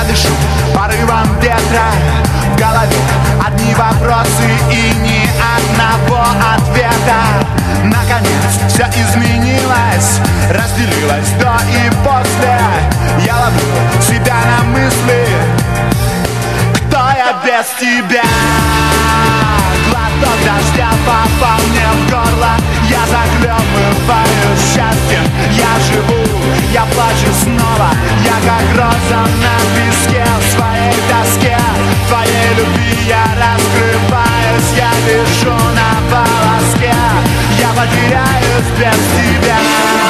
Я дышу порывом ветра, в голове одни вопросы и ни одного ответа. Наконец все изменилось, разделилось до и после. Я ловлю себя на мысли: кто я без тебя? Глоток дождя попал мне в горло, я захлебываюсь счастьем. Я живу, я плачу снова, я как роза на песке. В своей тоске, в твоей любви я раскрываюсь. Я вижу на волоске, я потеряюсь без тебя.